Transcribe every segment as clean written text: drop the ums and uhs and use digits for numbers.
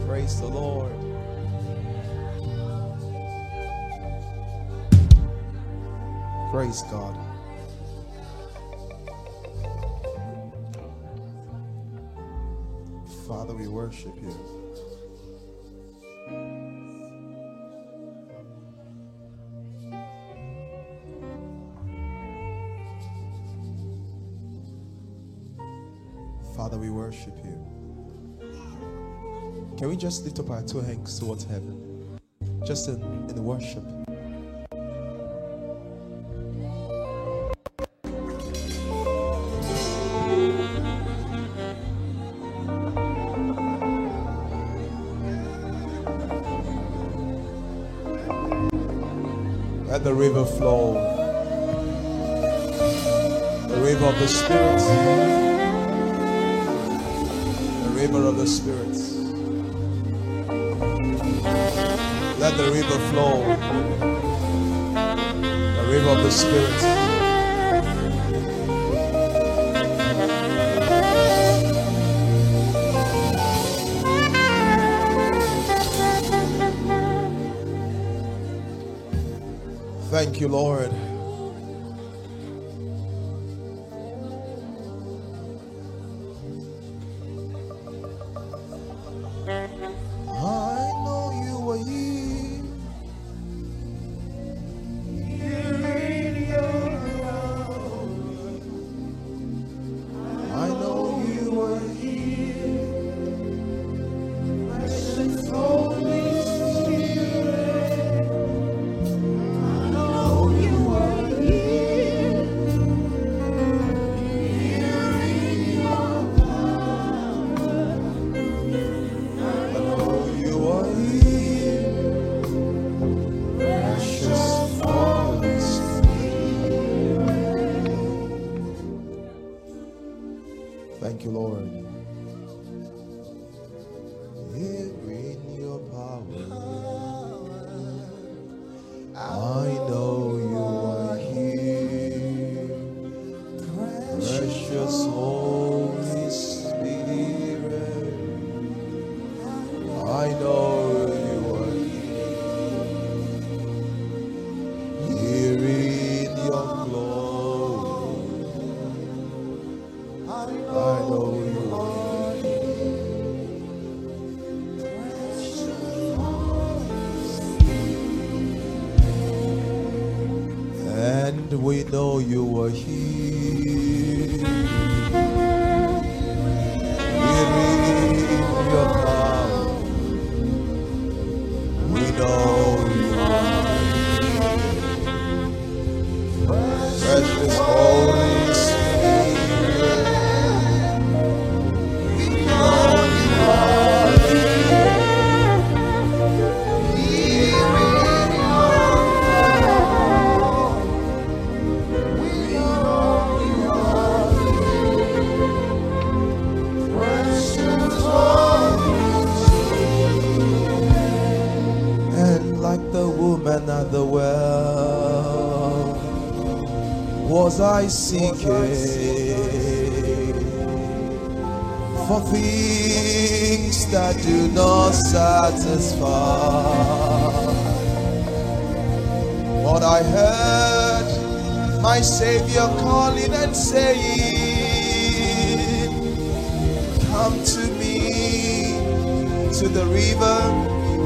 Praise the Lord. Praise God. Father, we worship you. Father, we worship you. Can we just lift up our two hands towards heaven? Just in the worship. Let the river flow. The river of the Spirit. The river of the Spirit. Let the river flow. The river of the Spirit. Thank you, Lord. Thank you, Lord. Here in your power, I know you are here. Precious Holy Spirit, I know you are here. Here in your glory, I know you are here. And we know you are here. Here in your power, we know you are here. Precious Holy Spirit, at the well was I seeking for things that do not satisfy, but I heard my Savior calling and saying, come to me, to the river.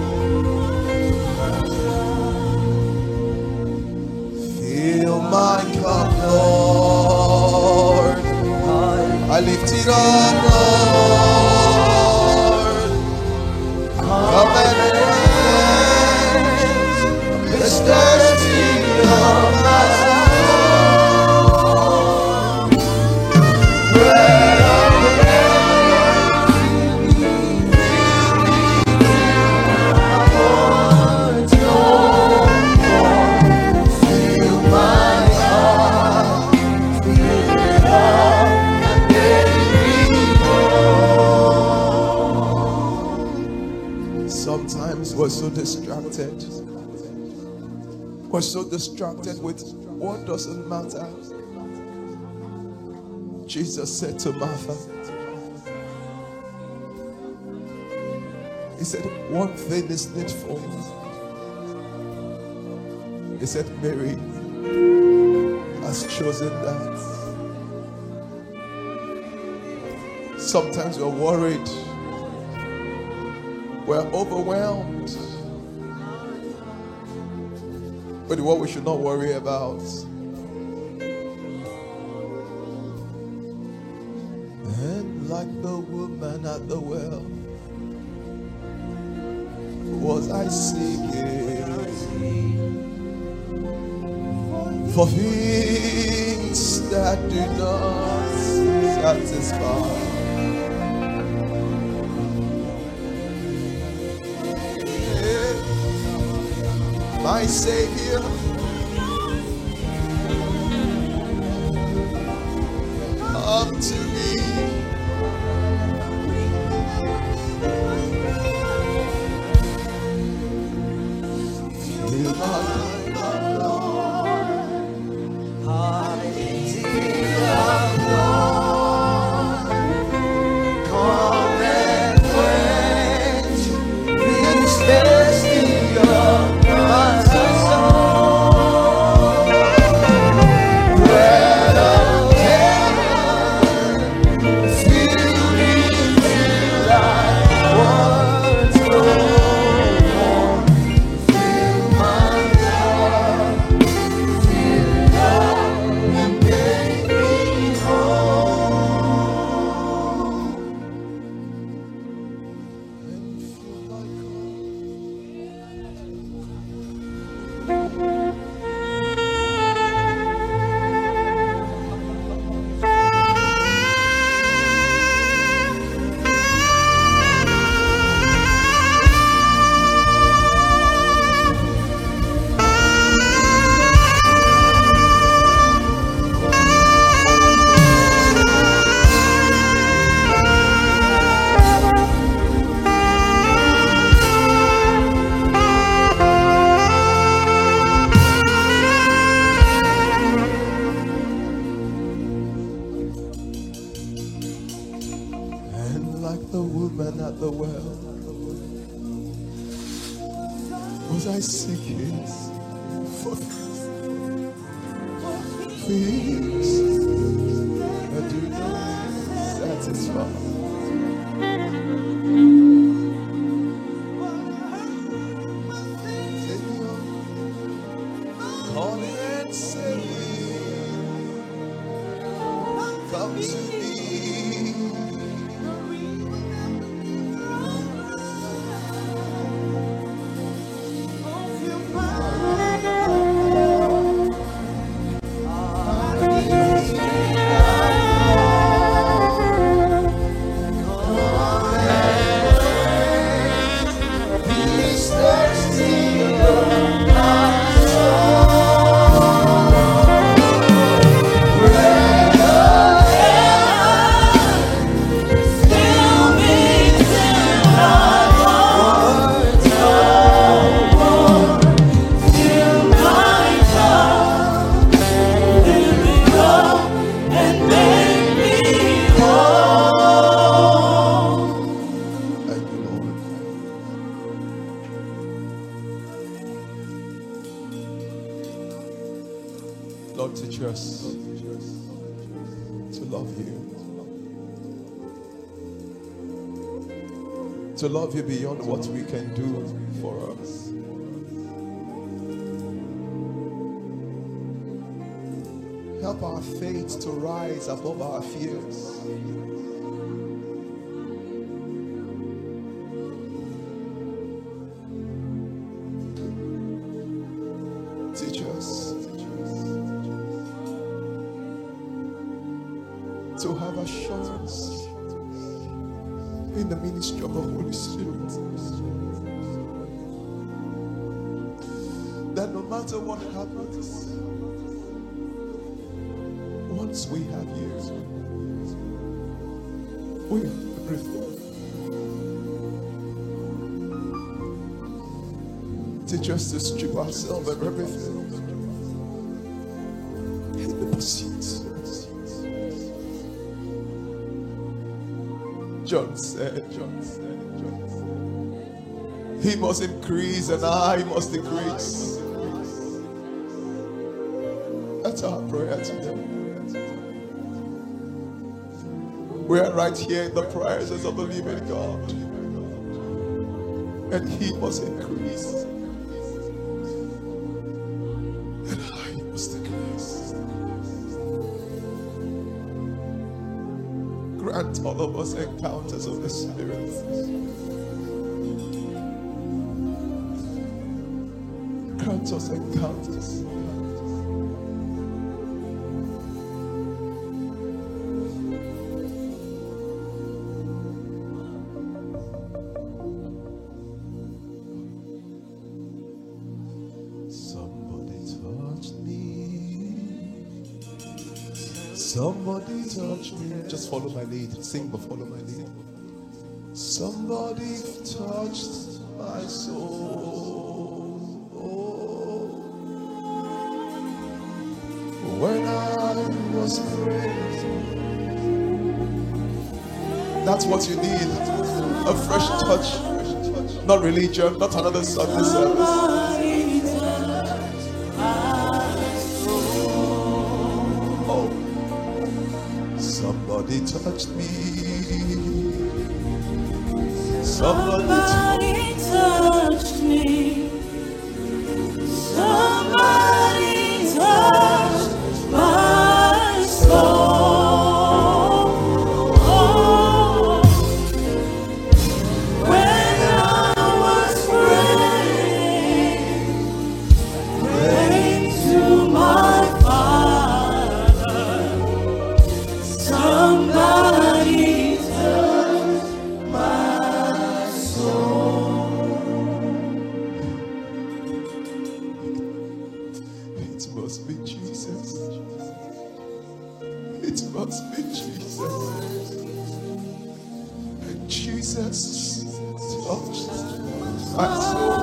Fill my cup, Lord. I lift it up, Lord. Come and quench this thirsty of my soul. Bread of we're so distracted. We're so distracted with what doesn't matter. Jesus said to Martha, He said, one thing is needful. He said, Mary has chosen that. Sometimes we're worried. We're overwhelmed. But what we should not worry about. And like the woman at the well, was I seeking for things that do not satisfy. My Savior, come to me. Feel my the woman at the well, was I seeking for things that do not satisfy. Call and say, come to me. Lord, teach us to love you. To love you beyond what we can do for us. Help our faith to rise above our fears. Teach us to have assurance in the ministry of the Holy Spirit, that no matter what happens, once we have you, we have everything. Teach us to strip ourselves of everything in the pursuit. John said, He must increase and I must decrease. That's our prayer today. We are right here in the presence of the living God. And He must increase. And I must decrease. Grant all of us encounters of the Spirit. Grant us encounters. Somebody touch me. Just follow my lead. Sing, but follow my lead. Somebody touched my soul. When I was praying. That's what you need. A fresh touch. Not religion, not another Sunday service. Somebody touched me. Somebody touched me. Somebody touched my soul. When I was praying to my Father, somebody touched my soul. It must be Jesus. It must be Jesus. And Jesus touched my soul.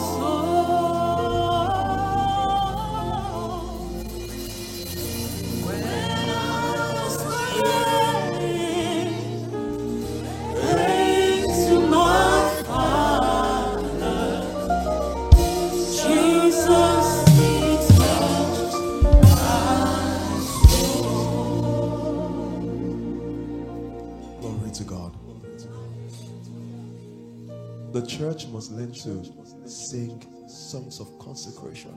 The church must learn to sing songs of consecration.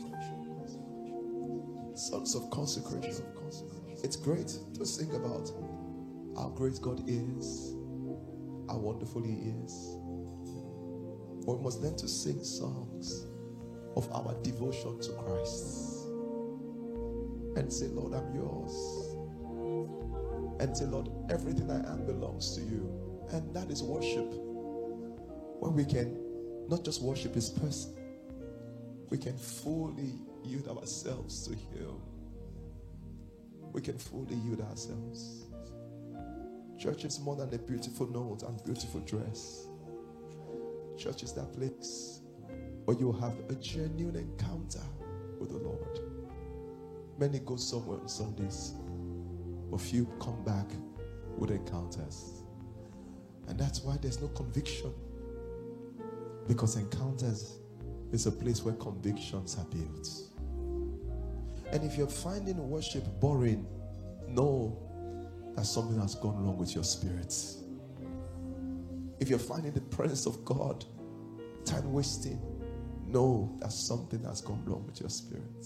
Songs of consecration. It's great to sing about how great God is, how wonderful He is. But we must learn to sing songs of our devotion to Christ. And say, Lord, I'm yours. And say, Lord, everything I am belongs to you. And that is worship. When we can not just worship His person, we can fully yield ourselves to Him. We can fully yield ourselves. Church is more than a beautiful note and beautiful dress. Church is that place where you have a genuine encounter with the Lord. Many go somewhere on Sundays, but few come back with encounters. And that's why there's no conviction. Because encounters is a place where convictions are built. And if you're finding worship boring, know that something has gone wrong with your spirit. If you're finding the presence of God time wasting, know that something has gone wrong with your spirit.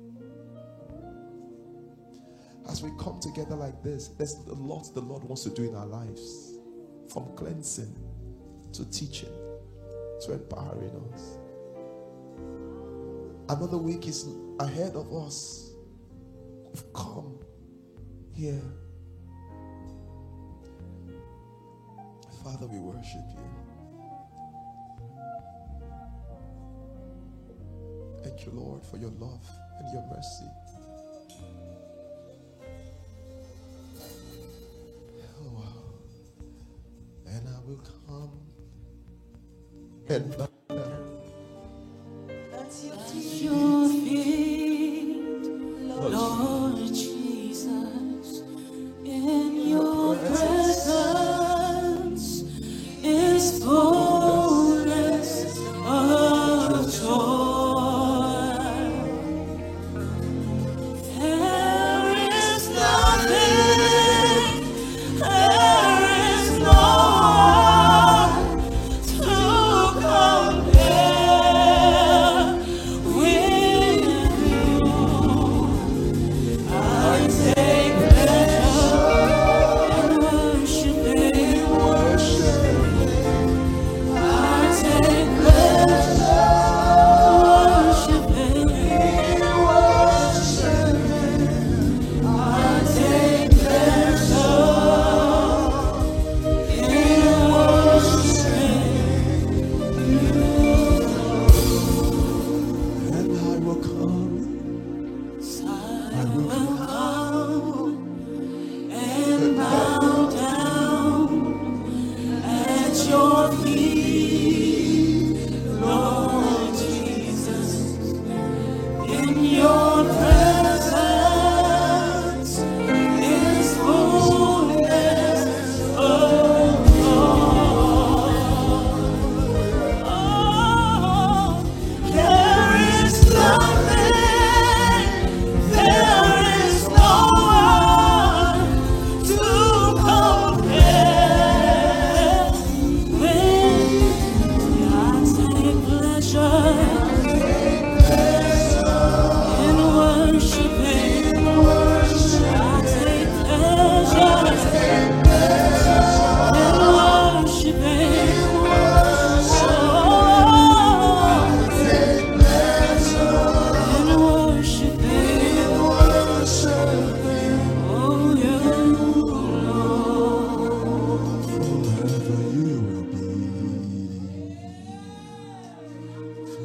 As we come together like this, there's a lot the Lord wants to do in our lives. From cleansing to teaching to empowering us. Another week is ahead of us. We've come here. Father, we worship you. Thank you, Lord, for your love and your mercy. Oh, wow. And I will come and bow at your feet, Lord Jesus. In your presence is fullness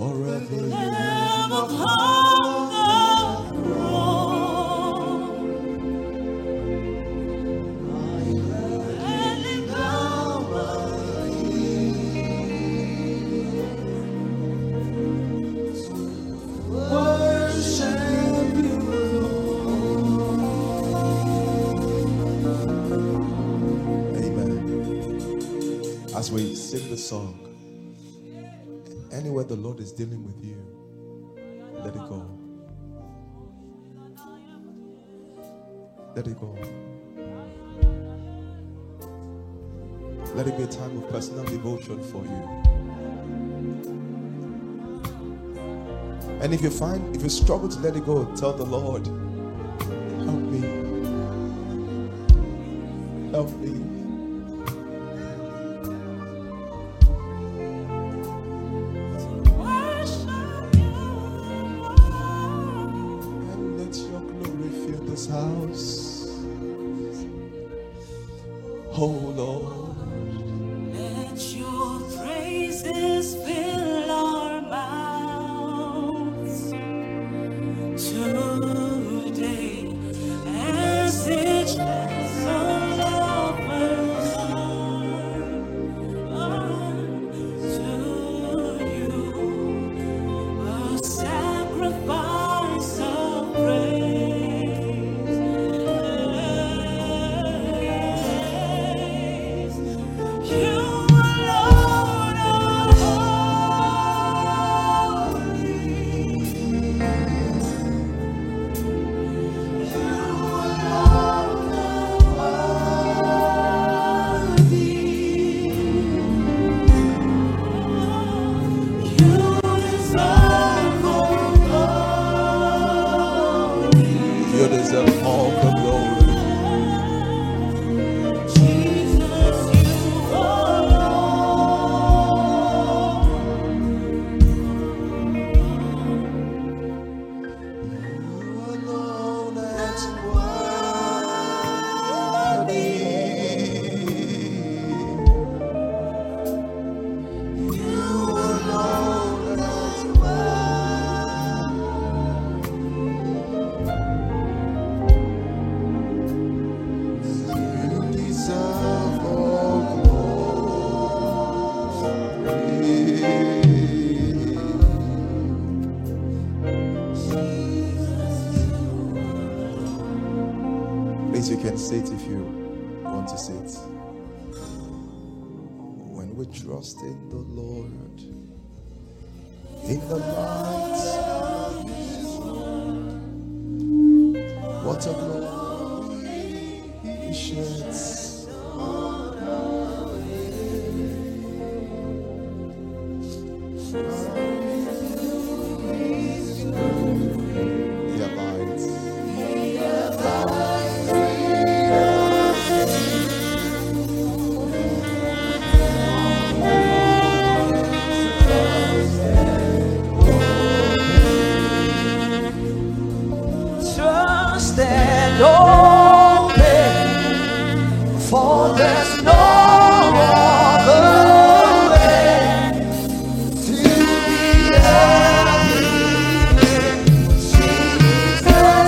forever you Lamb upon the throne. And in Calvary, worship you, Lord. Amen. As we sing the song, anywhere the Lord is dealing with you, let it go. Let it go. Let it be a time of personal devotion for you. And if you struggle to let it go, tell the Lord, help me. Help me. House, oh Lord, let your praises fill our mouths today as each vessel offers unto you a sacrifice of praise. you deserve all the glory. Jesus, you alone. You alone are worthy. You alone are worthy. You deserve all glory. Please, you can sit if you want to sit. When we trust in the Lord, in the light of His word, what a glory He sheds on our He abides. Trust and obey, for there's no other way to be happy. Jesus,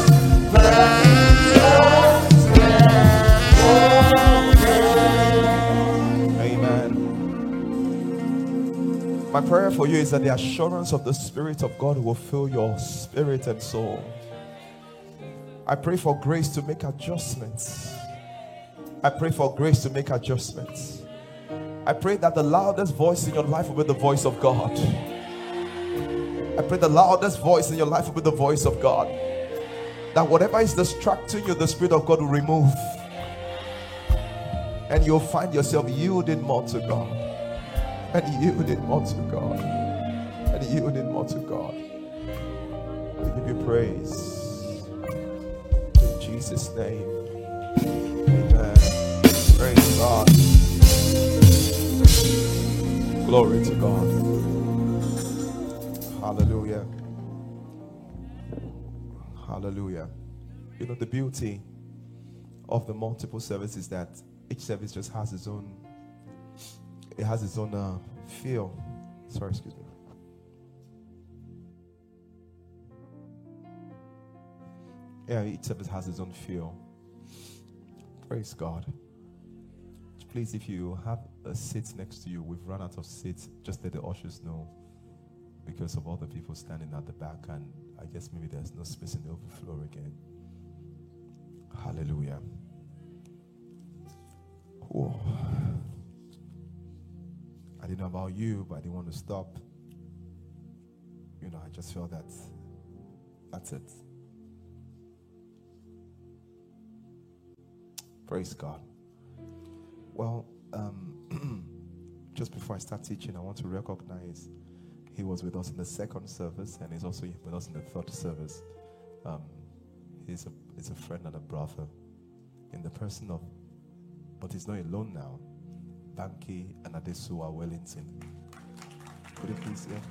Amen. My prayer for you is that the assurance of the Spirit of God will fill your spirit and soul. I pray for grace to make adjustments. I pray for grace to make adjustments. I pray that the loudest voice in your life will be the voice of God. I pray the loudest voice in your life will be the voice of God. That whatever is distracting you, the Spirit of God will remove. And you'll find yourself yielding more to God. And yielding more to God. And yielding more to God. We give you praise. In Jesus' name. Amen. Praise God. Glory to God. Hallelujah. Hallelujah. You know, the beauty of the multiple services is that each service just has its own, it has its own feel. Sorry, excuse me. Yeah, each service has its own feel. Praise God. Please, if you have a seat next to you, we've run out of seats. Just let the ushers know, because of all the people standing at the back, and I guess maybe there's no space in the overflow again. Hallelujah. Whoa. I didn't know about you, but I didn't want to stop. You know, I just felt that that's it. Praise God. Well, just before I start teaching, I want to recognize he was with us in the second service, and he's also with us in the third service. He's a friend and a brother in the person of, but he's not alone now, Banky and Adesua Wellington. Could you please hear?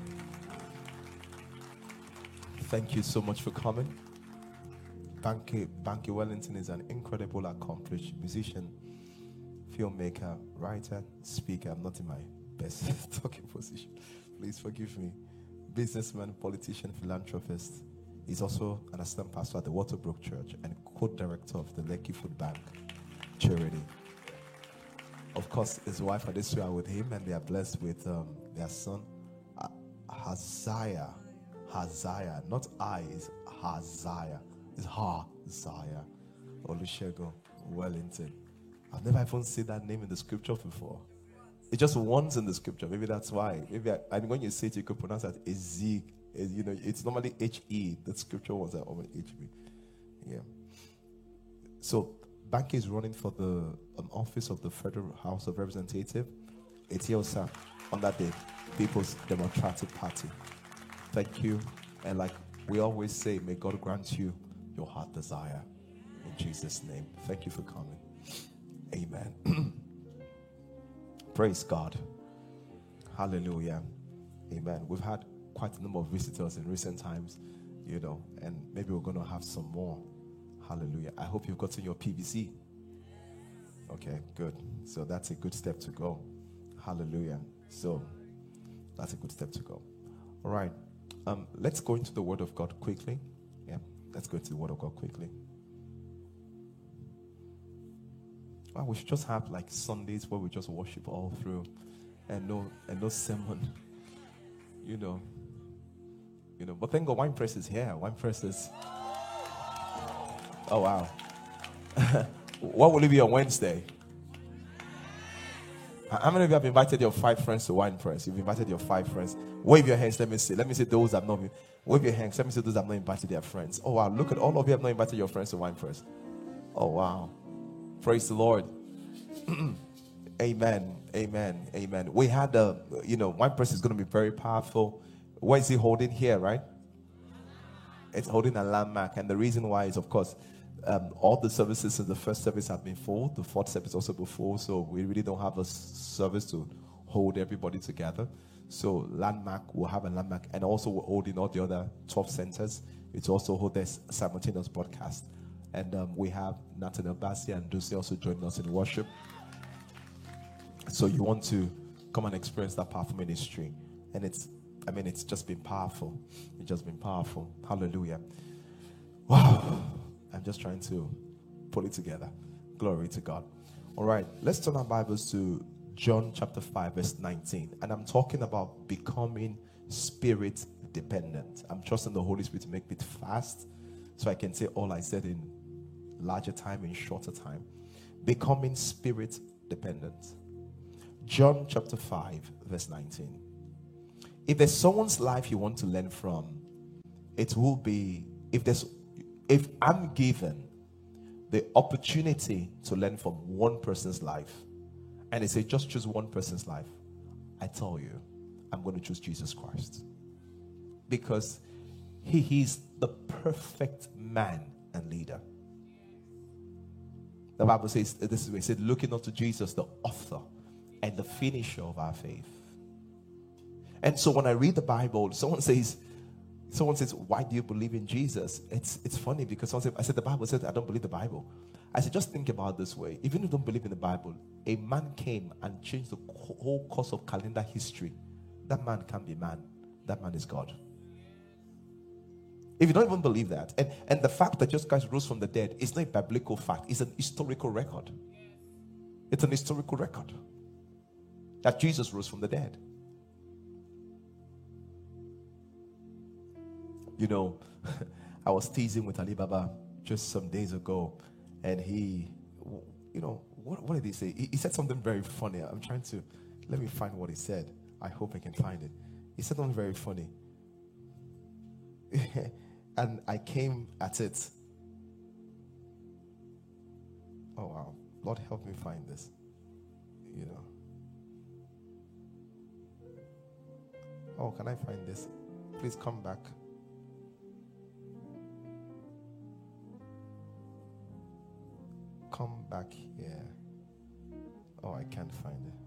Thank you so much for coming. Banky Wellington is an incredible, accomplished musician, filmmaker, writer, speaker. I'm not in my best talking position. Please forgive me. Businessman, politician, philanthropist. He's also an assistant pastor at the Waterbrook Church and co-director of the Lekki Food Bank charity. Of course, his wife Adesua are with him, and they are blessed with their son, Haziah. Haziah, not I, it's Haziah. It's Haziah Olusegun Wellington. I've never even seen that name in the scripture before. It's just once in the scripture. Maybe that's why. Maybe when you say it, you could pronounce that Ezek. You know, it's normally H-E. The scripture was always H-B. Yeah. So, Banky is running for the office of the Federal House of Representatives. Etiosa under the People's Democratic Party. Thank you. And like we always say, may God grant you your heart desire. In Jesus' name. Thank you for coming. Amen. Praise God. Hallelujah. Amen. We've had quite a number of visitors in recent times, you know, and maybe we're going to have some more. Hallelujah. I hope you've gotten your PVC. Okay, good. So that's a good step to go. Hallelujah. So that's a good step to go. All right. Let's go into the Word of God quickly. Yeah, let's go into the Word of God quickly. Well, we should just have like Sundays where we just worship all through, and no sermon. You know. But thank God, Wine Press is here. Wine Press is. Oh wow. What will it be on Wednesday? How many of you have invited your 5 friends to Wine Press? You've invited your 5 friends. Wave your hands. Let me see. Let me see those that have not been. Wave your hands. Let me see those that have not invited their friends. Oh wow. Look at all of you have not invited your friends to Wine Press. Oh wow. Praise the Lord. Amen. Amen. Amen. We had Wine Press is going to be very powerful. Where is he holding here, right? It's holding a landmark. And the reason why is, of course, all the services in the first service have been full. The fourth service also been full. So we really don't have a service to hold everybody together. So Landmark will have a landmark. And also we're holding all the other 12 centers. It's also hold this simultaneous broadcast. And we have Nathaniel Bassi and Dusi also joining us in worship. So you want to come and experience that powerful ministry. And it's just been powerful. It's just been powerful. Hallelujah. Wow. I'm just trying to pull it together. Glory to God. All right. Let's turn our Bibles to John chapter 5, verse 19. And I'm talking about becoming spirit dependent. I'm trusting the Holy Spirit to make it fast so I can say all I said in larger time, in shorter time. Becoming spirit dependent. John chapter 5, verse 19. If there's someone's life you want to learn from, it will be, if I'm given the opportunity to learn from one person's life, and they say just choose one person's life, I tell you, I'm going to choose Jesus Christ. Because he is the perfect man and leader. The Bible says this way, it said, looking unto Jesus, the author and the finisher of our faith. And so when I read the Bible, someone says, why do you believe in Jesus? It's funny because I said the Bible says I don't believe the Bible. I said, just think about it this way. Even if you don't believe in the Bible, a man came and changed the whole course of calendar history. That man can't be man. That man is God. If you don't even believe that, and the fact that Jesus Christ rose from the dead is not a biblical fact, it's an historical record. It's an historical record that Jesus rose from the dead. You know, I was teasing with Alibaba just some days ago, and he, you know, what did he say? He said something very funny. I'm trying to, let me find what he said. I hope I can find it. He said something very funny. And I came at it. Oh, wow. Lord, help me find this. You know. Oh, can I find this? Please come back. Come back here. Oh, I can't find it.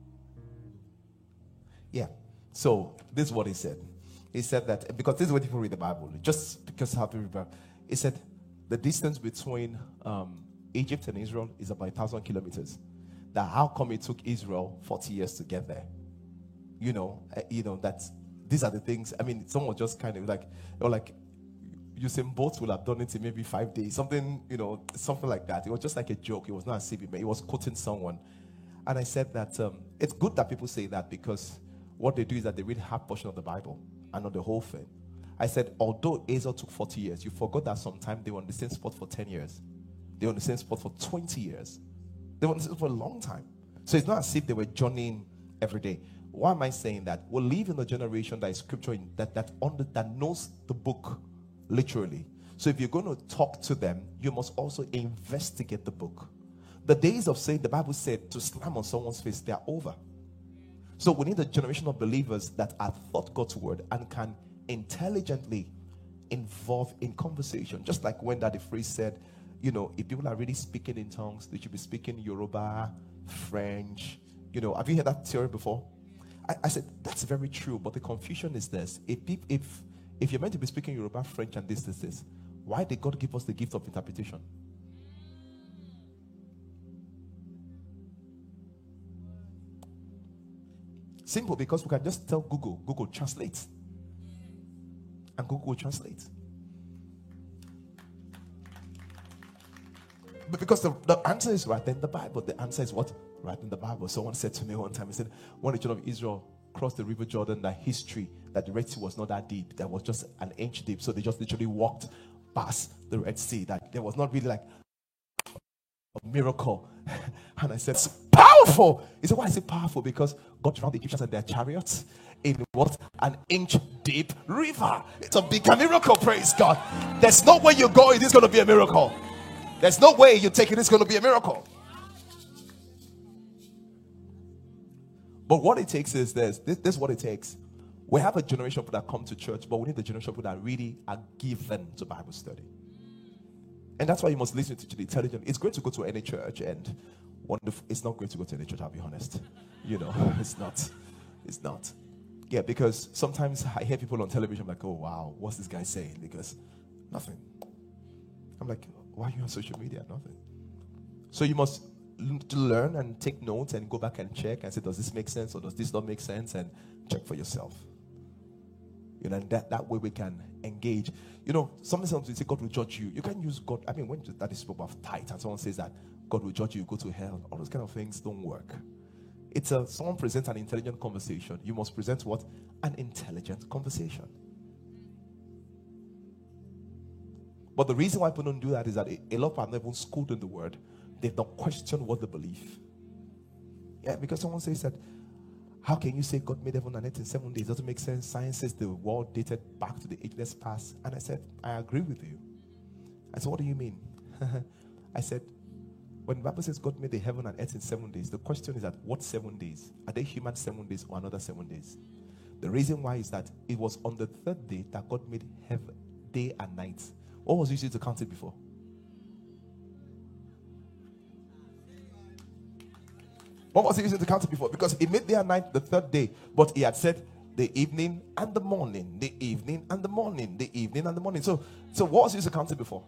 Yeah. So, this is what he said. He said that, because this is what people read the Bible, just because how to read the Bible. He said the distance between Egypt and Israel is about 1,000 kilometers. That how come it took Israel 40 years to get there? You know, that these are the things. I mean, someone just kind of like, or like, Usain Bolt will have done it in maybe 5 days, something, you know, something like that. It was just like a joke. It was not a CB, he was quoting someone. And I said that it's good that people say that, because what they do is that they read half portion of the Bible and not the whole thing. I said, although Israel took 40 years, you forgot that sometime they were on the same spot for 10 years. They were on the same spot for 20 years. They were on the same spot for a long time. So it's not as if they were journeying every day. Why am I saying that? We live in a generation that is scripture that knows the book literally. So if you're going to talk to them, you must also investigate the book. The days of saying, the Bible said, to slam on someone's face, they are over. So we need a generation of believers that are taught God's word and can intelligently involve in conversation. Just like when Daddy Free said, you know, if people are really speaking in tongues, they should be speaking Yoruba, French. You know, have you heard that theory before? I said, that's very true, but the confusion is this. If you're meant to be speaking Yoruba, French, and this, why did God give us the gift of interpretation? Simple, because we can just tell Google translate. And Google will translate. But because the answer is right in the Bible. The answer is what? Right in the Bible. Someone said to me one time, he said, when the children of Israel crossed the river Jordan, that history, that the Red Sea was not that deep. That was just an inch deep. So they just literally walked past the Red Sea. That there was not really like a miracle. And I said, it's powerful. He said, why is it powerful? Because God drowned the Egyptians and their chariots in what? An inch deep river. It's a big miracle, praise God. There's no way you go, it is going to be a miracle. There's no way you take it, it's going to be a miracle. But what it takes is this is what it takes. We have a generation of people that come to church, but we need a generation of people that really are given to Bible study. And that's why you must listen to the intelligent. It's great to go to any church, and wonderful. It's not great to go to any church, I'll be honest. You know, it's not. Yeah, because sometimes I hear people on television, I'm like, oh wow, what's this guy saying? Because nothing. I'm like, why are you on social media? Nothing. So you must learn and take notes and go back and check and say, does this make sense or does this not make sense? And check for yourself. You know, and that way we can engage. You know, sometimes we say God will judge you. You can use God. I mean, when that is spoke about tithe and someone says that God will judge you, go to hell. All those kind of things don't work. It's someone presents an intelligent conversation. You must present what? An intelligent conversation. But the reason why people don't do that is that a lot of people are not even schooled in the word. They've not questioned what they believe. Yeah, because someone says that, how can you say God made heaven and earth in 7 days? Doesn't make sense. Science says the world dated back to the ageless past. And I said, I agree with you. I said, what do you mean? I said, when the Bible says God made the heaven and earth in 7 days, the question is that what 7 days? Are they human 7 days or another 7 days? The reason why is that it was on the third day that God made heaven, day and night. What was used to count it before? What was he using to count it before? Because he made day and night the third day. But he had said the evening and the morning. The evening and the morning. The evening and the morning. So what was he used to count it before?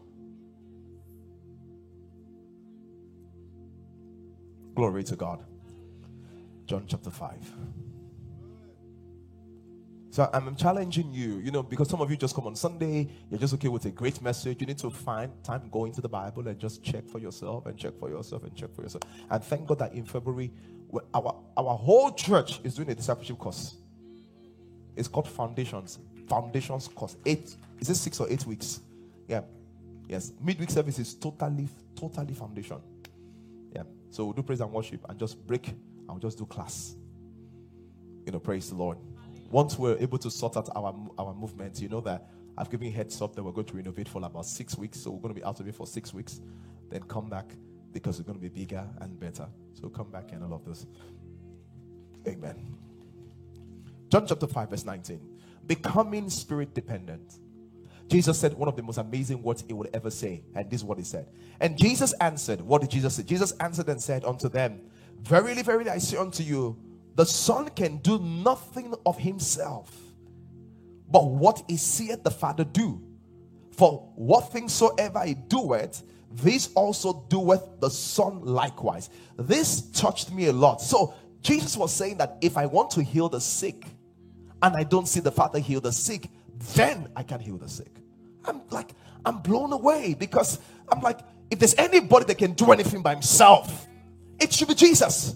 Glory to God. John chapter 5. So I'm challenging you, because some of you just come on Sunday, you're just okay with a great message. You need to find time, go into the Bible and just check for yourself and check for yourself and check for yourself. And thank God that in February, our whole church is doing a discipleship course. It's called Foundations course. 8, is it 6 or 8 weeks? Yeah. Yes. Midweek service is totally foundation. Yeah. So we'll do praise and worship and just break and we'll just do class. Praise the Lord. Once we're able to sort out our movement, that I've given you heads up that we're going to renovate for about 6 weeks. So we're going to be out of it for 6 weeks. Then come back because it's going to be bigger and better. So come back and all of this. Amen. John chapter 5 verse 19. Becoming spirit dependent. Jesus said one of the most amazing words he would ever say. And this is what he said. And Jesus answered. What did Jesus say? Jesus answered and said unto them, Verily, verily, I say unto you, the Son can do nothing of himself, but what he seeth the Father do. For what things soever he doeth, this also doeth the Son likewise. This touched me a lot. So Jesus was saying that if I want to heal the sick, and I don't see the Father heal the sick, then I can heal the sick. I'm blown away, because I'm like, if there's anybody that can do anything by himself, it should be Jesus.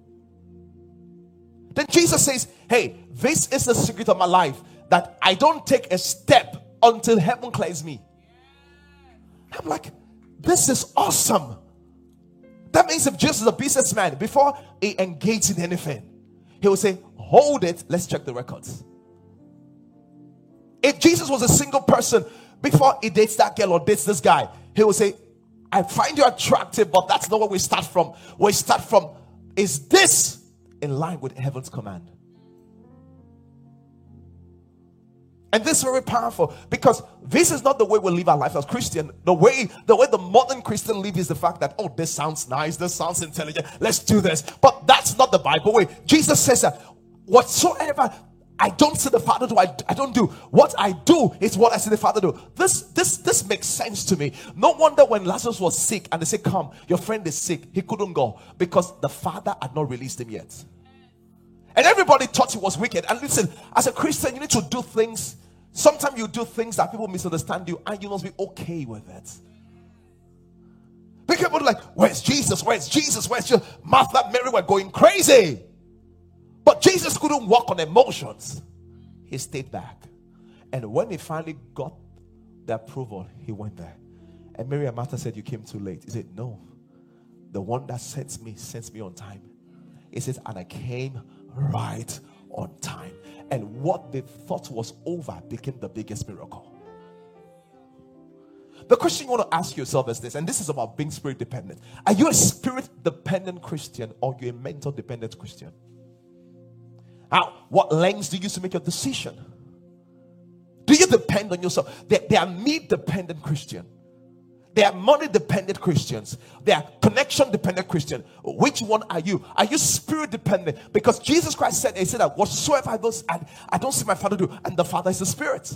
Then Jesus says, hey, this is the secret of my life, that I don't take a step until heaven clears me. I'm like, this is awesome. That means if Jesus is a businessman, before he engaged in anything, he will say, hold it, let's check the records. If Jesus was a single person, before he dates that girl or dates this guy, he will say, I find you attractive, but that's not where we start from. We start from, is this in line with heaven's command? And this is very powerful, because this is not the way we live our life as Christian. The way the modern Christian live is the fact that, oh, this sounds nice, this sounds intelligent, let's do this. But that's not the Bible way. Jesus says that whatsoever I don't see the Father do, I don't do. What I do is what I see the Father do. This makes sense to me. No wonder when Lazarus was sick and they say, come, your friend is sick, he couldn't go because the Father had not released him yet. And everybody thought he was wicked. And listen, as a Christian, you need to do things. Sometimes you do things that people misunderstand you, and you must be okay with it. Because people are like, where's Jesus? Where's Jesus? Where's Jesus? Martha and Mary were going crazy. But Jesus couldn't walk on emotions. He stayed back. And when he finally got the approval, he went there. And Mary and Martha said, you came too late. He said, no. The one that sends me on time. He says, and I came right on time. And what they thought was over became the biggest miracle. The question you want to ask yourself is this, and this is about being spirit dependent. Are you a spirit dependent Christian, or are you a mental dependent Christian? Now, what lens do you use to make your decision? Do you depend on yourself? They are me dependent Christian. They are money dependent Christians. They are connection dependent Christian. Which one are you? Are you spirit dependent? Because Jesus Christ said, he said that whatsoever I don't see my Father do, and the Father is the Spirit.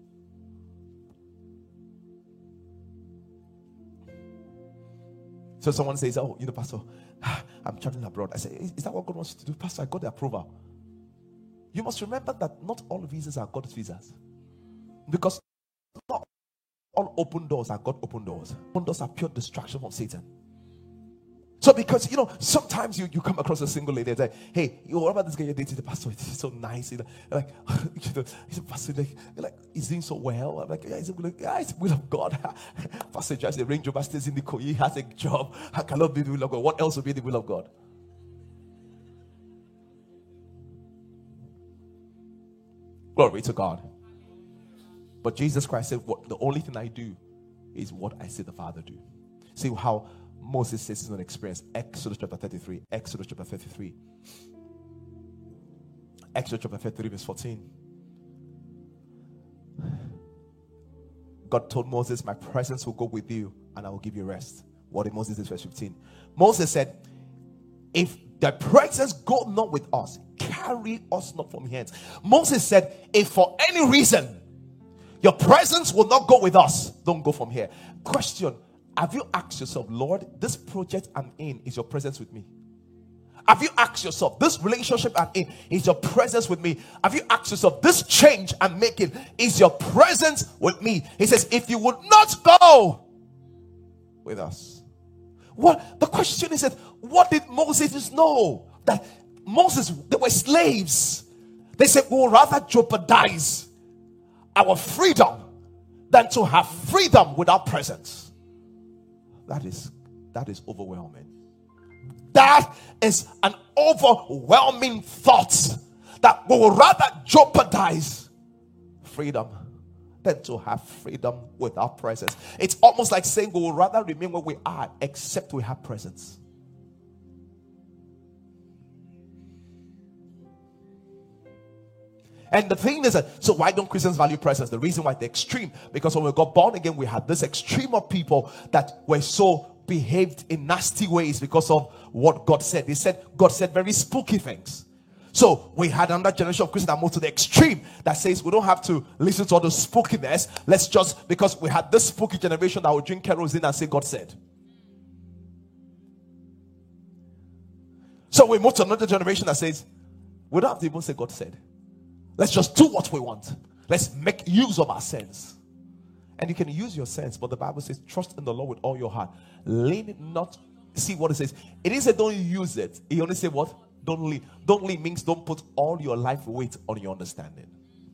So someone says, oh, Pastor, I'm traveling abroad. I say, is that what God wants you to do? Pastor, I got the approval. You must remember that not all visas are God's visas. Because not all open doors are God open doors. Open doors are pure distraction from Satan. So because, sometimes you come across a single lady and say, hey, what about this guy you're dating? The pastor, he's so nice. Like, he's a pastor, like, he's doing so well. I'm like, yeah, it's the will of God. Pastor drives a Range Rover, stays in the Koyi, has a job. How cannot be the will of God? What else will be the will of God? Glory to God. But Jesus Christ said, the only thing I do is what I see the Father do. See how Moses says he's going to experience. Exodus chapter 33. Exodus chapter 33. Exodus chapter 33 verse 14. God told Moses, my presence will go with you and I will give you rest. What did Moses say? Verse 15. Moses said, if the presence go not with us, carry us not from hence. Moses said, if for any reason your presence will not go with us, don't go from here. Question, have you asked yourself, Lord, this project I'm in, is your presence with me? Have you asked yourself, this relationship I'm in is your presence with me? Have you asked yourself, this change I'm making is your presence with me? He says, if you would not go with us. What the question is that what did Moses know? That Moses, they were slaves. They said, we'll rather jeopardize our freedom than to have freedom without presence. That is overwhelming. That is an overwhelming thought, that we will rather jeopardize freedom than to have freedom without presence. It's almost like saying we will rather remain where we are except we have presence. And the thing is that, so why don't Christians value presence? The reason why they're extreme, because when we got born again, we had this extreme of people that were so behaved in nasty ways because of what God said. God said very spooky things. So we had another generation of Christians that moved to the extreme that says we don't have to listen to all the spookiness. Let's just, because we had this spooky generation that would drink kerosene and say God said. So we moved to another generation that says we don't have to even say God said. Let's just do what we want. Let's make use of our sense. And you can use your sense, but the Bible says trust in the Lord with all your heart. Lean it not. See what it says. It didn't say don't use it. He only said what? Don't lean. Don't lean means don't put all your life weight on your understanding.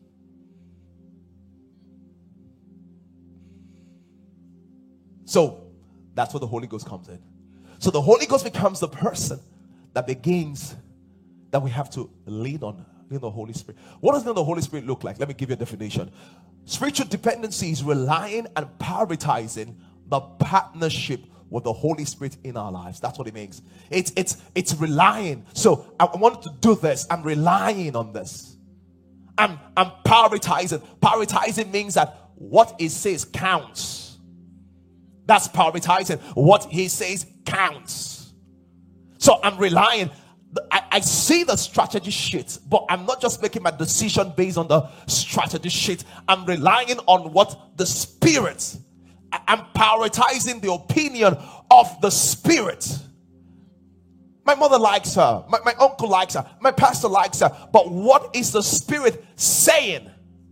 So that's where the Holy Ghost comes in. So the Holy Ghost becomes the person that begins, that we have to lean on. In the Holy Spirit. What does the Holy Spirit look like? Let me give you a definition. Spiritual dependency is relying and prioritizing the partnership with the Holy Spirit in our lives. That's what it means. It's relying. So I want to do this. I'm relying on this. I'm prioritizing. Prioritizing means that what He says counts. That's prioritizing. What He says counts. So I'm relying. I see the strategy sheet, but I'm not just making my decision based on the strategy sheet. I'm relying on what the Spirit. I'm prioritizing the opinion of the Spirit. My mother likes her. My uncle likes her. My pastor likes her. But what is the Spirit saying?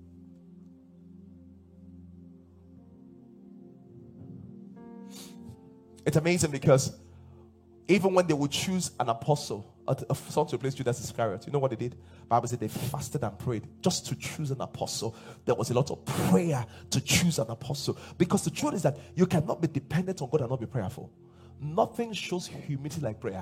It's amazing because even when they would choose an apostle, someone to replace Judas Iscariot, you know what they did? The Bible said they fasted and prayed just to choose an apostle. There was a lot of prayer to choose an apostle, because the truth is that you cannot be dependent on God and not be prayerful. Nothing shows humility like prayer.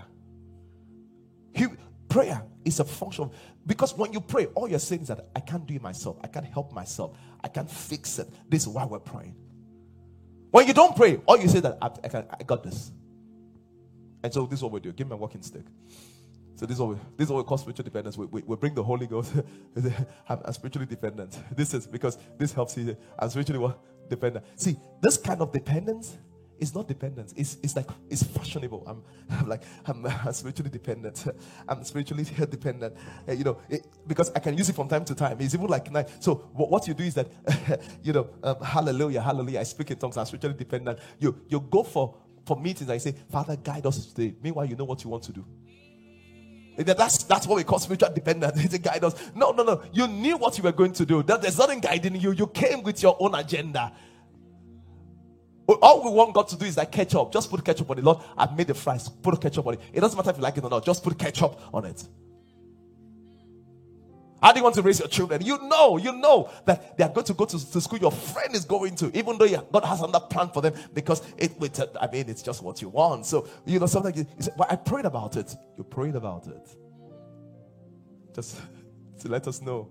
Prayer is a function of, because when you pray, all you're saying is that I can't do it myself, I can't help myself, I can't fix it. This is why we're praying. When you don't pray, all you say is that I got this. And so this is what we do. Give me a walking stick. So this is what we call spiritual dependence. We bring the Holy Ghost. I'm spiritually dependent. This is because this helps you. I'm spiritually what? Dependent. See, this kind of dependence is not dependence. It's like it's fashionable. I'm spiritually dependent. I'm spiritually dependent. Because I can use it from time to time. It's even like night. So what you do is that hallelujah, hallelujah. I speak in tongues. I'm spiritually dependent. You go for meetings. I say, Father, guide us today. Meanwhile, you know what you want to do. That's what we call spiritual dependence. It's a guidance. No. You knew what you were going to do. There's nothing guiding you. You came with your own agenda. All we want God to do is like ketchup. Just put ketchup on it. Lord, I've made the fries. Put ketchup on it. It doesn't matter if you like it or not. Just put ketchup on it. How do you want to raise your children? You know that they are going to go to school your friend is going to, even though God has another plan for them, because it's just what you want. So, sometimes you say, well, I prayed about it. You prayed about it. Just to let us know.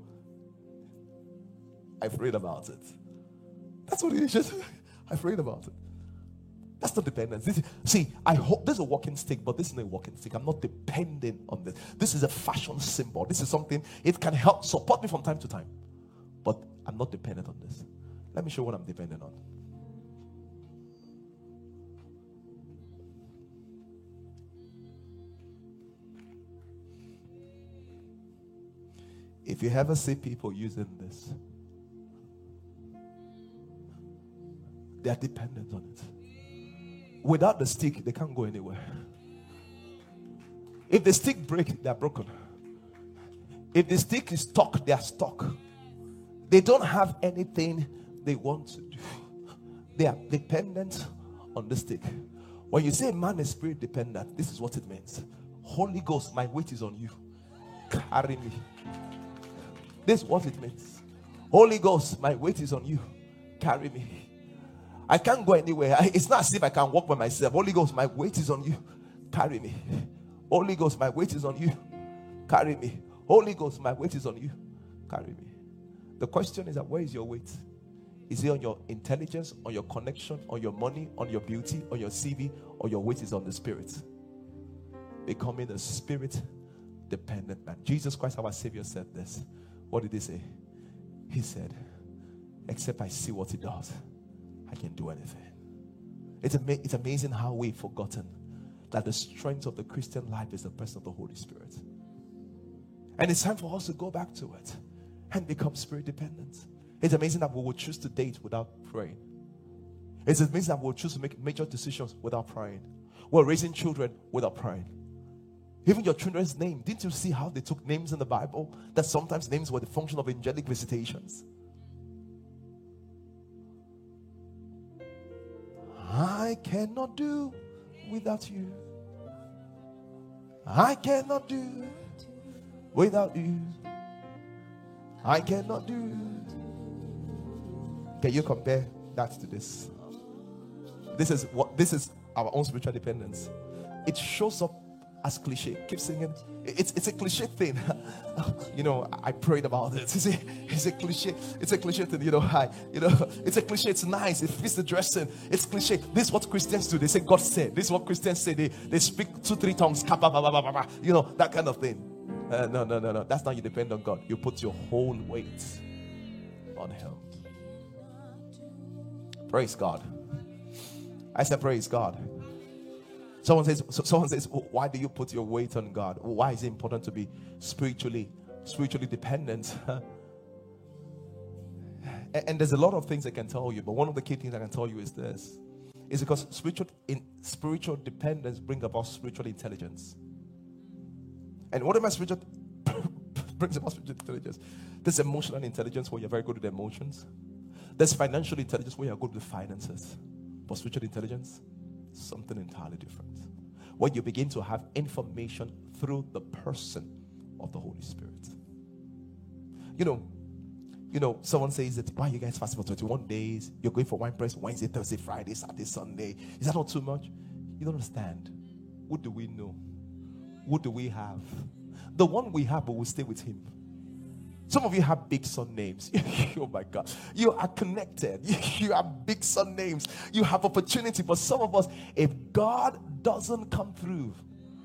I prayed about it. That's what it is. Just, I prayed about it. That's not dependence. I hope this is a walking stick, but this is not a walking stick. I'm not depending on this. This is a fashion symbol. This is something, it can help support me from time to time. But I'm not dependent on this. Let me show what I'm dependent on. If you ever see people using this, they are dependent on it. Without the stick, they can't go anywhere. If the stick break, they are broken. If the stick is stuck, they are stuck. They don't have anything they want to do. They are dependent on the stick. When you say man is spirit dependent, this is what it means. Holy Ghost, my weight is on you. Carry me. This is what it means. Holy Ghost, my weight is on you. Carry me. I can't go anywhere. It's not as if I can walk by myself. Holy Ghost, my weight is on you. Carry me. Holy Ghost, my weight is on you. Carry me. Holy Ghost, my weight is on you. Carry me. The question is that where is your weight? Is it on your intelligence, on your connection, on your money, on your beauty, on your CV, or your weight is on the spirit? Becoming a spirit dependent man. Jesus Christ, our Savior, said this. What did he say? He said, except I see what he does, I can do anything. It's amazing how we've forgotten that the strength of the Christian life is the presence of the Holy Spirit. And it's time for us to go back to it and become spirit dependent. It's amazing that we will choose to date without praying. It's amazing that we'll choose to make major decisions without praying. We're raising children without praying. Even your children's name, didn't you see how they took names in the Bible? That sometimes names were the function of angelic visitations. I cannot do without you. I cannot do without you. I cannot do. Can you compare that to this? This is our own spiritual dependence. It shows up as cliche. Keep singing. It's a cliche thing. I prayed about it. It's a cliche. It's a cliche thing. It's a cliche. It's nice. It fits the dressing. It's cliche. This is what Christians do. They say God said. This is what Christians say. They speak 2-3 tongues. That kind of thing. No. That's not you depend on God. You put your whole weight on Him. Praise God. I said, praise God. Someone says, why do you put your weight on God? Why is it important to be spiritually dependent? And there's a lot of things I can tell you, but one of the key things I can tell you is this. It's because spiritual dependence brings about spiritual intelligence. And what am I spiritual brings about spiritual intelligence? There's emotional intelligence where you're very good with emotions. There's financial intelligence where you're good with finances. But spiritual intelligence, something entirely different. When you begin to have information through the person of the Holy Spirit. Someone says that, why are you guys fasting for 21 days? You're going for wine press Wednesday, Thursday, Friday, Saturday, Sunday. Is that not too much? You don't understand. What do we know? What do we have? The one we have, but we'll stay with Him. Some of you have big son names. Oh my God. You are connected. You have big son names. You have opportunity. But some of us, if God doesn't come through,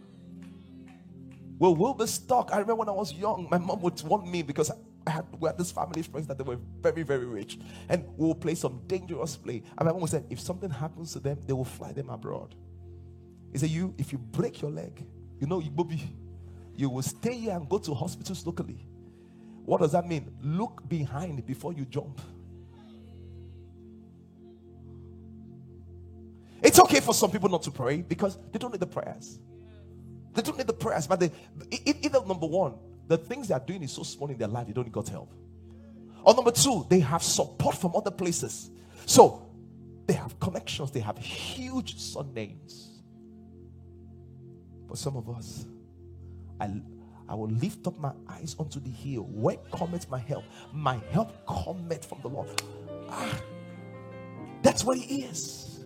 we'll be stuck. I remember when I was young, my mom would want me because we had this family friends that they were very, very rich. And we'll play some dangerous play. And my mom said, if something happens to them, they will fly them abroad. He said, if you break your leg, you will stay here and go to hospitals locally. What does that mean? Look behind before you jump. It's okay for some people not to pray because they don't need the prayers. They don't need the prayers, but either number one, the things they are doing is so small in their life, they don't need God's help. Or number two, they have support from other places. So they have connections, they have huge son names. But some of us, I will lift up my eyes unto the hill. Where cometh my help? My help cometh from the Lord. That's what He is.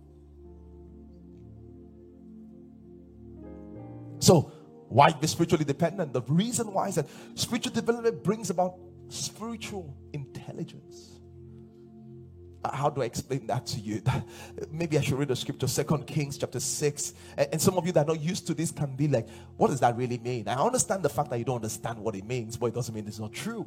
So, why be spiritually dependent? The reason why is that spiritual development brings about spiritual intelligence. How do I explain that to you? Maybe I should read the scripture, 2 Kings chapter 6. And some of you that are not used to this can be like, what does that really mean? I understand the fact that you don't understand what it means, but it doesn't mean it's not true.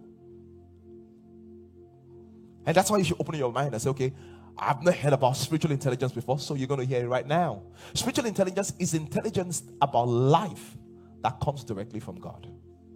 And that's why you should open your mind and say, okay, I've not heard about spiritual intelligence before, so you're going to hear it right now. Spiritual intelligence is intelligence about life that comes directly from God.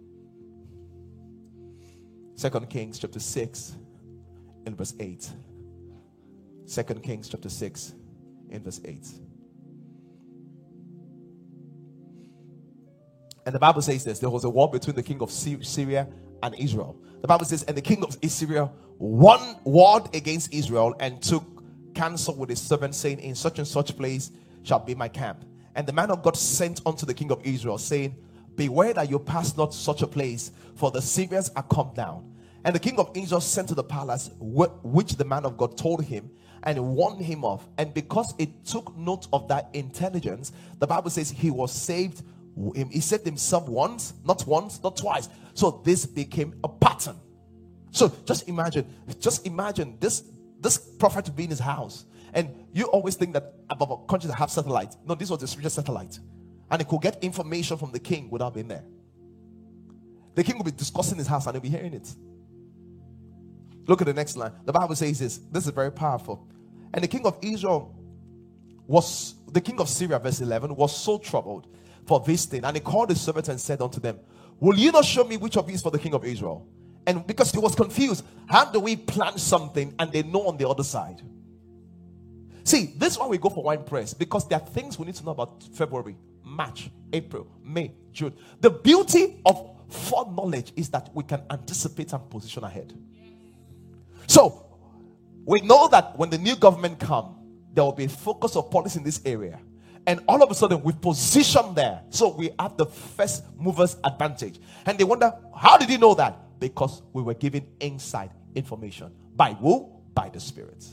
2 Kings chapter 6 in verse 8. 2 Kings chapter 6 in verse 8. And the Bible says this: there was a war between the king of Syria and Israel. The Bible says, and the king of Syria warred against Israel and took counsel with his servants, saying, in such and such place shall be my camp. And the man of God sent unto the king of Israel, saying, beware that you pass not such a place, for the Syrians are come down. And the king of Israel sent to the palace, which the man of God told him, and warned him of. And because it took note of that intelligence, the Bible says he was saved. He saved himself once, not twice. So this became a pattern. So just imagine this prophet to be in his house. And you always think that above countries that have satellite. No, this was the spiritual satellite. And he could get information from the king without being there. The king will be discussing his house and he'll be hearing it. Look at the next line. The Bible says this. This is very powerful. And the king of Israel the king of Syria, verse 11, was so troubled for this thing. And he called his servants and said unto them, will you not show me which of you is for the king of Israel? And because he was confused, how do we plan something and they know on the other side? See, this is why we go for wine press, because there are things we need to know about February, March, April, May, June. The beauty of foreknowledge is that we can anticipate and position ahead. So we know that when the new government comes, there will be a focus of policy in this area. And all of a sudden, we position there. So we have the first movers advantage. And they wonder, how did you know that? Because we were given inside information. By who? By the Spirit.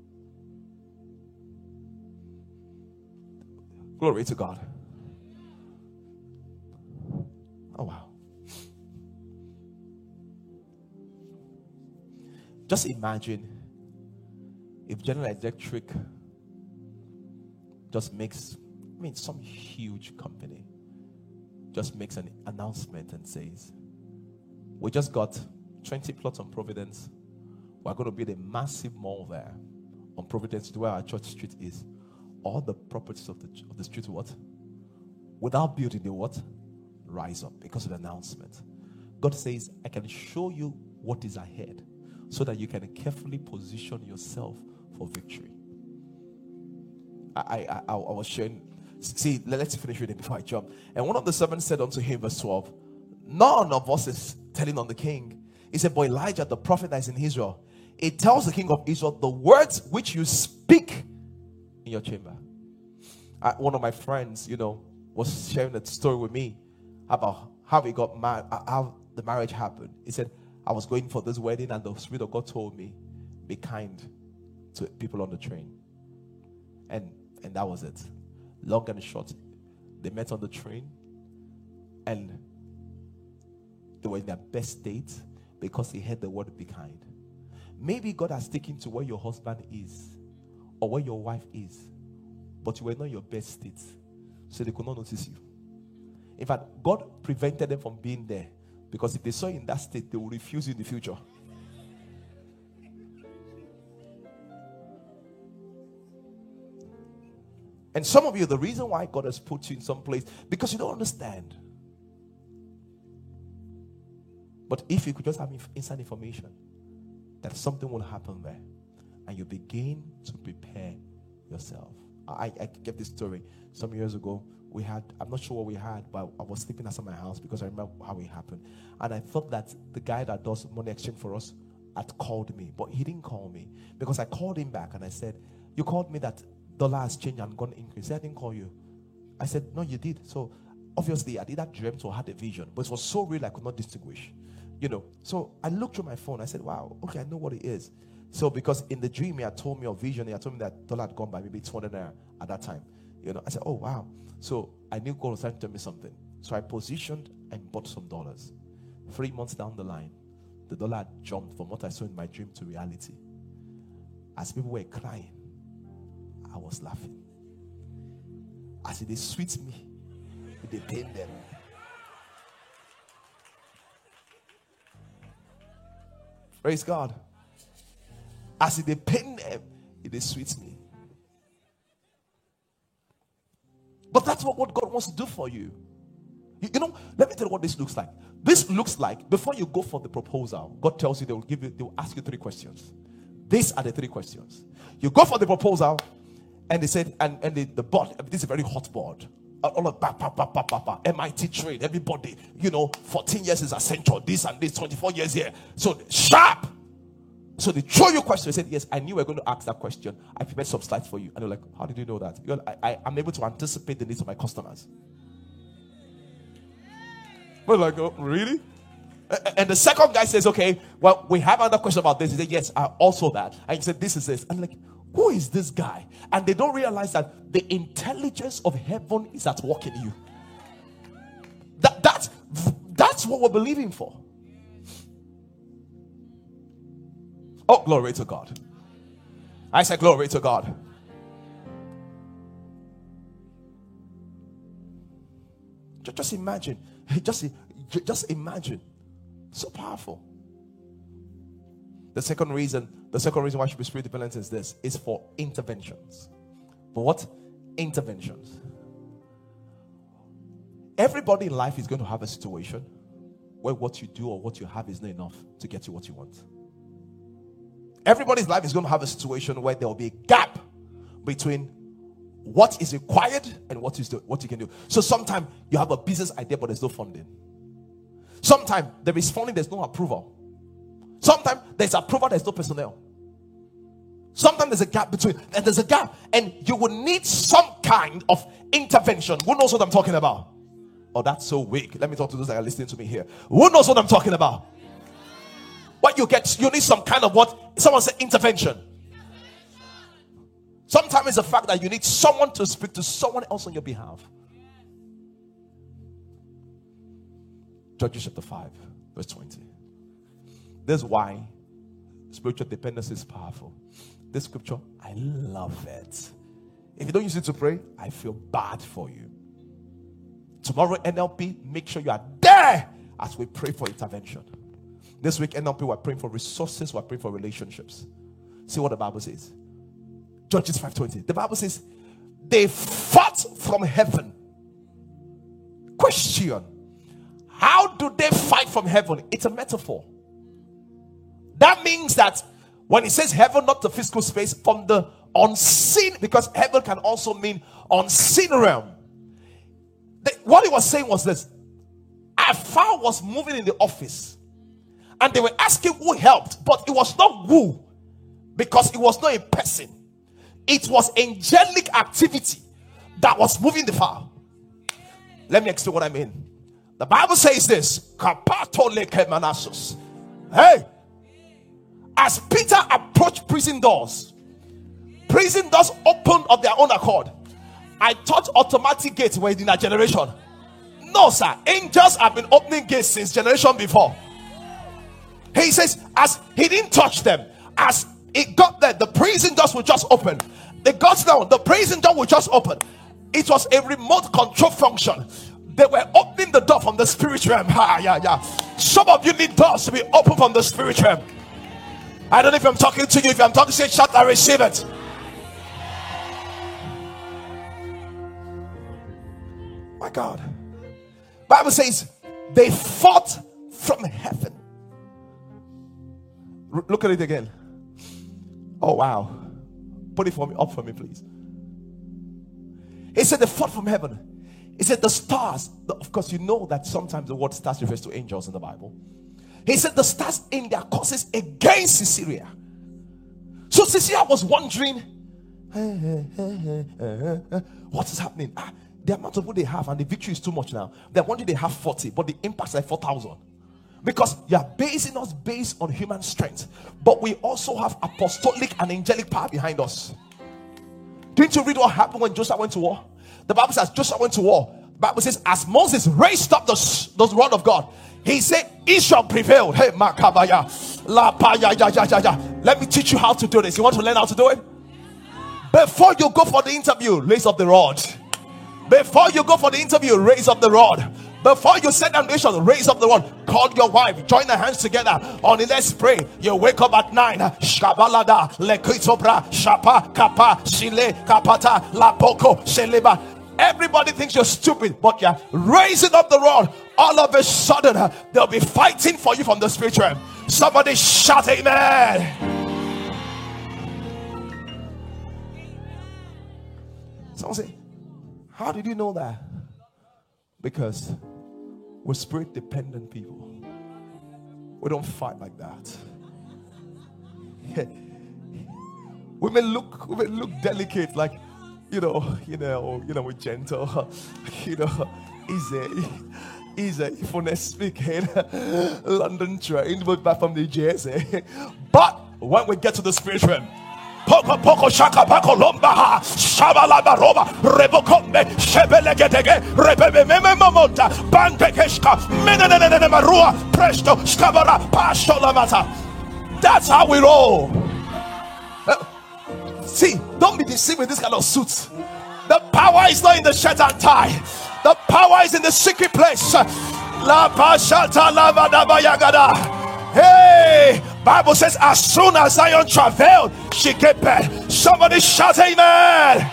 Glory to God. Oh, wow. Just imagine if General Electric just makes, some huge company just makes an announcement and says, we just got 20 plots on Providence. We're going to build a massive mall there on Providence, where our church street is. All the properties of the street, what? Without building, they what? Rise up because of the announcment. God says, I can show you what is ahead so that you can carefully position yourself for victory. I was sharing. See, let's finish reading before I jump. And one of the servants said unto him, verse 12, none of us is telling on the king. He said, but Elijah, the prophet that is in Israel, it tells the king of Israel the words which you speak in your chamber. One of my friends, was sharing a story with me about how he got married, how the marriage happened. He said, I was going for this wedding and the Spirit of God told me, be kind to people on the train. And that was it. Long and short, they met on the train and they were in their best state because he heard the word be kind. Maybe God has taken to where your husband is or where your wife is, but you were not in your best state, so they could not notice you. In fact, God prevented them from being there, because if they saw you in that state, they will refuse you in the future. And some of you, the reason why God has put you in some place, because you don't understand. But if you could just have inside information that something will happen there, and you begin to prepare yourself. I gave this story some years ago. We had, I'm not sure what we had, but I was sleeping outside my house because I remember how it happened. And I thought that the guy that does money exchange for us had called me, but he didn't call me, because I called him back and I said, you called me that dollar has changed and gone increase. He said, I didn't call you. I said, no, you did. So obviously I either dreamt or had a vision, but it was so real I could not distinguish. So I looked through my phone. I said, wow, okay, I know what it is. So because in the dream he had told me, or vision, he had told me that dollar had gone by maybe 200 naira at that time. I said, oh wow. So I knew God was trying to tell me something. So I positioned and bought some dollars. 3 months down the line, the dollar had jumped from what I saw in my dream to reality. As people were crying, I was laughing. As they sweet me, they pain them. Praise God. As they pain them, they sweet me. But that's what God wants to do for you. Let me tell you what this looks like. This looks like, before you go for the proposal, God tells you, they will ask you 3 questions. These are the 3 questions. You go for the proposal, and they said, and the board, this is a very hot board. All of MIT trade, everybody, 14 years is essential, this and this, 24 years here. So sharp. So they throw you a question. They said, yes, I knew we were going to ask that question. I prepared some slides for you. And they're like, how did you know that? I'm able to anticipate the needs of my customers. We're like, oh, really? And the second guy says, okay, well, we have another question about this. He said, yes, also that. And he said, this is this. I'm like, who is this guy? And they don't realize that the intelligence of heaven is at work in you. That's what we're believing for. Oh, glory to God. I said, glory to God. Just imagine. Just imagine. So powerful. The second reason why I should be spirit dependent is this: is for interventions. For what? Interventions. Everybody in life is going to have a situation where what you do or what you have is not enough to get you what you want. Everybody's life is going to have a situation where there will be a gap between what is required and what you can do. So sometimes you have a business idea, but there's no funding. Sometimes there is funding, there's no approval. Sometimes there's approval, there's no personnel. Sometimes there's a gap between, and there's a gap, and you will need some kind of intervention. Who knows what I'm talking about? Oh, that's so weak. Let me talk to those that are listening to me here. Who knows what I'm talking about? What you need some kind of what? Someone said intervention. Sometimes it's the fact that you need someone to speak to someone else on your behalf. Judges chapter 5, verse 20. This is why spiritual dependence is powerful. This scripture, I love it. If you don't use it to pray, I feel bad for you. Tomorrow, NLP, make sure you are there as we pray for intervention. This week, NLP, we're praying for resources, we're praying for relationships. See what the Bible says. Judges 5:20. The Bible says, they fought from heaven. Question: how do they fight from heaven? It's a metaphor. That means that when it says heaven, not the physical space, from the unseen, because heaven can also mean unseen realm. What he was saying was this: a fire was moving in the office, and they were asking who helped, but it was not who, because it was not a person. It was angelic activity that was moving the fire. Let me explain what I mean. The Bible says this: hey, as Peter approached prison doors opened of their own accord. I thought automatic gates were in our generation. No, sir. Angels have been opening gates since generation before. He says, as he didn't touch them, as it got there, the prison doors will just open. They got down, the prison door will just open. It was a remote control function. They were opening the door from the spirit realm. Some of you need doors to be open from the spirit realm. I don't know if I'm talking to you. If I'm talking, say shout, I receive it. My God. Bible says they fought from heaven. Look at it again. Oh wow. Put it up for me, please. He said they fought from heaven. He said the stars. Of course, you know that sometimes the word stars refers to angels in the Bible. He said the stars in their courses against Sisera. So Sisera was wondering, what is happening? The amount of what they have and the victory is too much now. They're wondering they have 40, but the impact is like 4,000. Because you are basing us based on human strength, but we also have apostolic and angelic power behind us. Didn't you read what happened when Joshua went to war? The Bible says Joshua went to war. The Bible says as Moses raised up the rod of God, he said Israel prevailed. Hey, Makabaya, La Paya, let me teach you how to do this. You want to learn how to do it? Before you go for the interview, raise up the rod. Before you go for the interview, raise up the rod. Before you set down the mission, raise up the rod. Call your wife, join the hands together. Only let's pray. You wake up at 9. Shabalada, Lekitobra, Shapa, Kapa, Shile, Kapata, Lapoko, Sheleba. Everybody thinks you're stupid, but you're raising up the rod. All of a sudden, they'll be fighting for you from the spirit realm. Somebody shout amen. Someone say, how did you know that? Because we're spirit dependent people. We don't fight like that. We may look delicate, like we're gentle, easy. For speaking, London trained, but back from New Jersey. But when we get to the spirit realm, Poco shaka pako lomba shabalaba roba rebokombe shebelegedege rebebe mememonta bandekeshka menenenene marua presto skabara pasto lamata. That's how we roll. See, don't be deceived with this kind of suits. The power is not in the shirt and tie. The power is in the secret place. La pashata lavadaba yagada. Hey, Bible says as soon as Zion traveled, she gave birth. Somebody shout amen.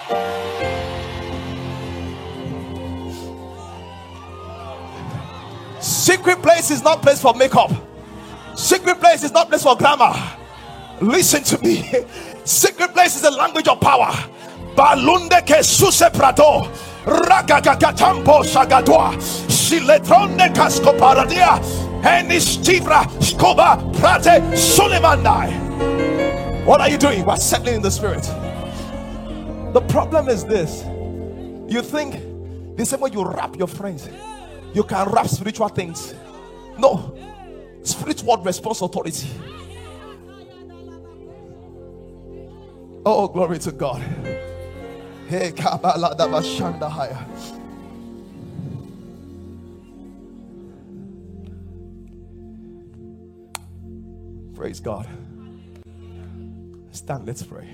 Secret place is not place for makeup. Secret place is not place for glamour. Listen to me. Secret place is the language of power. Balunde ke suse prato. Ragagatampo shagadwa. Shiletronde casco paradia. Enistibra scoba prate sulemandai. What are you doing? We're settling in the spirit. The problem is this. You think the same way you rap your friends, you can rap spiritual things. No. Spiritual response authority. Oh, glory to God. Hey, Kabbalah Dabashanda Haya. Praise God. Stand, let's pray.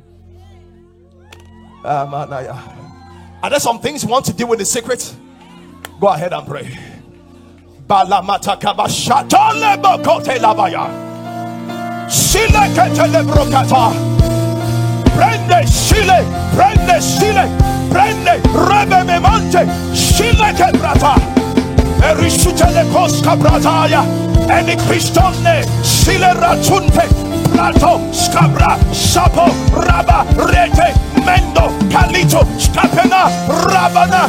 Are there some things you want to deal with in secret? Go ahead and pray. Balamata kabashata lebokote labaya. Silekete lebrokata. Prende sile, prende sile, prende rebe memonte, sileke brata. Erishutele koska brataya. Eni Christone, sile ratunte, prato, scabra, sapo, raba, rete, mendo, calito, scapena, rabana,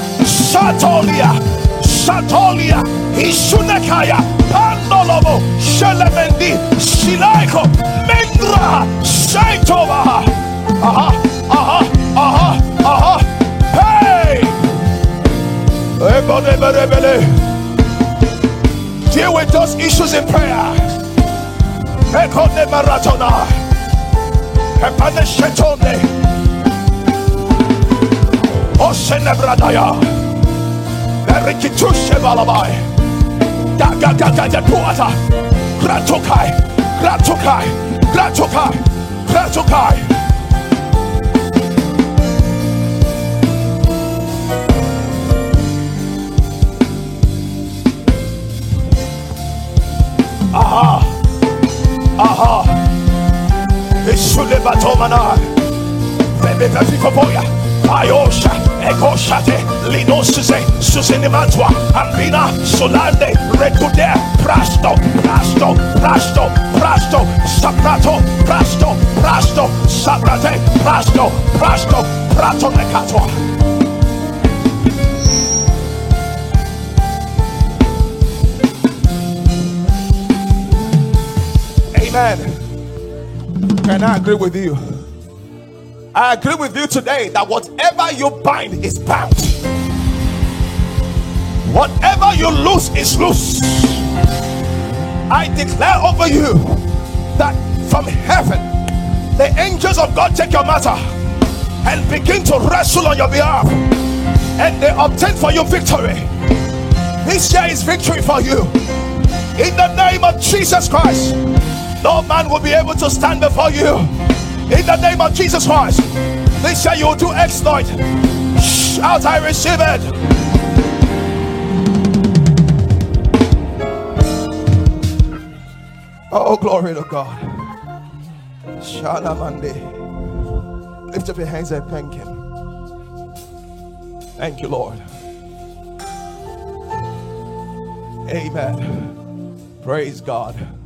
Satolia, Isunekaya, Pandolobo, Shelemendi, Silaiko, Mendra, Saitova. Hey! Deal with those issues in prayer. Ekone maratona. Epane shetone. Osene bradaya. Erikitushe balabai. Gaga de puata. Gratukai. Ishulebatomana. Bebe Pikoboya. Ayosha, Ekoshate, Linosize, Susinimatwa, Ambina, Solande, Recude, Prasto, Saprato, Prasto, Saprate, Prasto, Prato Necatwa. Amen. Can I agree with you? I agree with you today that whatever you bind is bound. Whatever you loose is loose. I declare over you that from heaven, the angels of God take your matter and begin to wrestle on your behalf, and they obtain for you victory. This year is victory for you. In the name of Jesus Christ, no man will be able to stand before you. In the name of Jesus Christ, this year you will do exploit. Shout, I receive it. Oh, glory to God. Shana Mande. Lift up your hands and thank Him. Thank you, Lord. Amen. Praise God.